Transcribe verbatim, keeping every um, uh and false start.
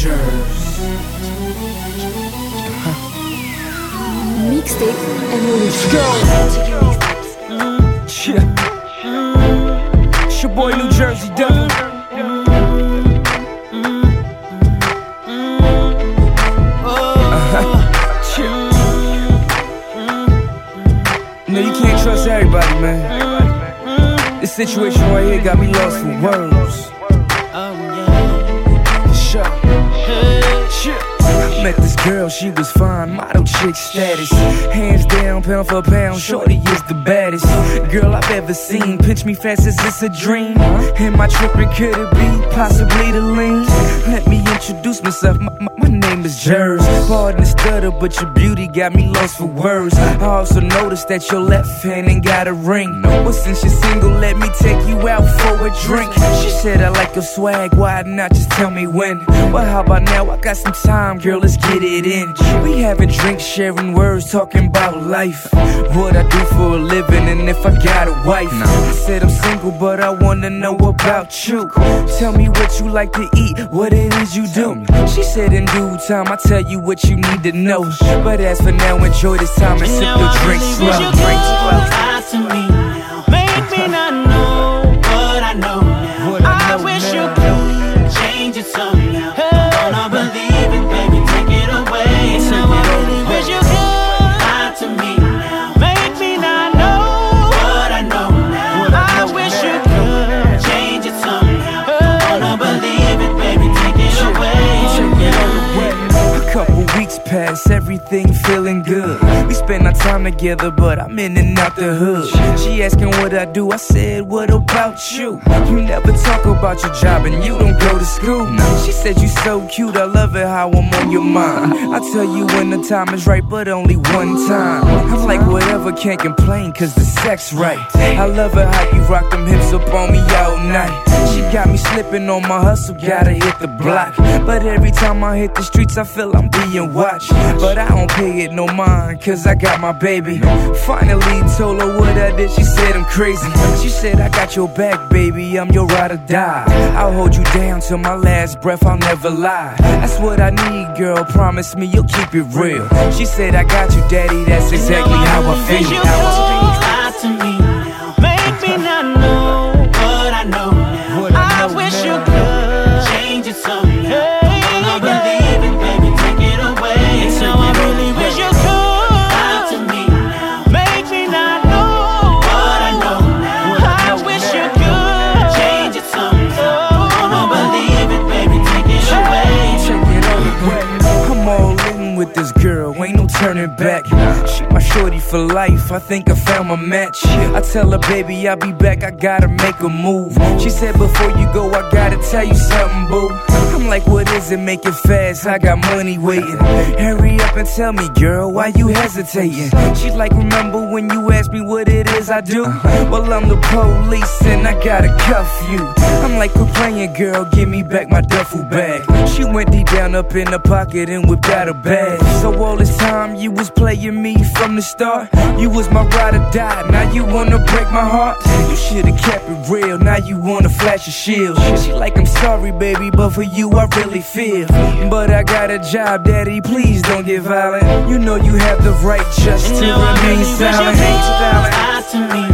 Jers. Mixtape Evolution. Let's go. Yeah. It's your boy New Jersey Devil. No, you can't trust everybody, man. This situation right here got me lost for words. For sure. I met this girl, she was fine, model chick status. Hands down, pound for pound, shorty is the baddest girl I've ever seen. Pinch me fast as it's a dream. Am I tripping? Could it be possibly the lean? Let me introduce myself. My, my, my name is Jers. Pardon the stutter, but your beauty got me lost for words. I also noticed that your left hand ain't got a ring. But since you're single, let me take you out for a drink. She said I like your swag, why not just tell me when? Well, how about now? I got some time, girl, let's get it in. We having drinks, sharing words, talking about life. What I do for a living and if I got a wife. I said I'm single, but I wanna know about you. Tell me what you like to eat, what it is you do. She said in due time, I'll tell you what you need to know. But as for now, enjoy this time and sip your drink slow. Lie to me now, make me not know what I know now. I wish you could change it somehow. Don't believe it, baby, take it away. Now I really wish you could lie to me now, make me not know what I know now. I wish you could change it somehow. Don't believe it, baby, take it away. A couple weeks pass, everything feeling good. We spend our time together, but I'm in and out the hood. She asking what I do, I said, what about you? You never talk about your job and you don't go to school. She said you so cute, I love it how I'm on your mind. I tell you when the time is right, but only one time. I'm like whatever, can't complain cause the sex right. I love it how you rock them hips up on me all night. She got me slipping on my hustle, gotta hit the block. But every time I hit the streets I feel I'm being watched. But I don't pay it no mind cause I got my baby. Finally told her what I did, she said I'm crazy. She said I got your back baby, I'm your ride or die. I'll hold you down till my last breath, I'll never lie. That's what I need girl, promise me you'll keep it real. She said I got you daddy, that's exactly how I feel. You lie to me now, make me not know what I know now. I wish you could change it somehow. Don't believe it, baby, take it away. Now I really wish you could lie to me now, make me not know what I know now. I wish you could change it somehow. Don't believe it, baby, take it away. Take it away. I'm all in with this girl, ain't no turning back. She my shorty for life, I think I found my match. I tell her baby I'll be back, I gotta make a move. She said before you go I gotta tell you something boo. I'm like what is it, make it fast, I got money waiting. Hurry up and tell me girl, why you hesitating? She's like remember when you asked me what it is I do? Well I'm the police and I gotta cuff you. I'm like quit playing girl, give me back my duffel bag. She went deep down up in the pocket and whipped out a bag. So all this time you was playing me from the start. You was my ride or die, now you wanna break my heart. You should've kept it real, now you wanna flash your shield. She like I'm sorry baby, but for you I really feel. But I got a job daddy, please don't get violent. You know you have the right just to remain silent. Lie to me